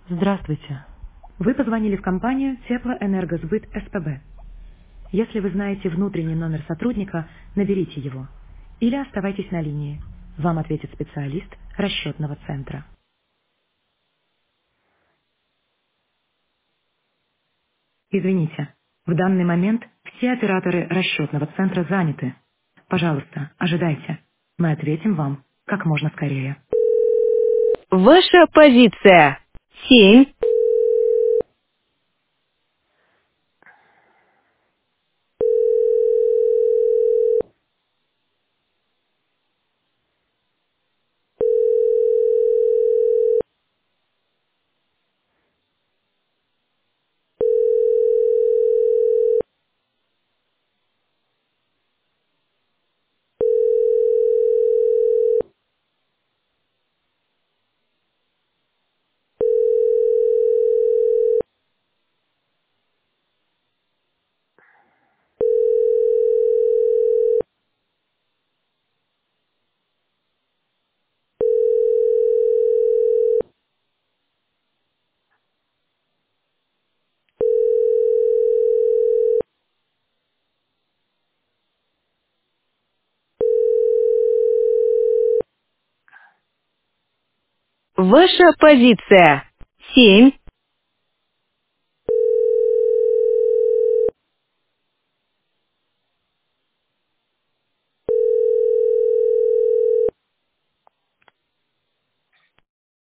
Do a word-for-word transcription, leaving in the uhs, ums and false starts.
Здравствуйте. Вы позвонили в компанию Теплоэнергосбыт СПБ. Если вы знаете внутренний номер сотрудника, наберите его. Или оставайтесь на линии. Вам ответит специалист расчетного центра. Извините, в данный момент все операторы расчетного центра заняты. Пожалуйста, ожидайте. Мы ответим вам как можно скорее. Ваша позиция. Семь. Ваша позиция. Семь.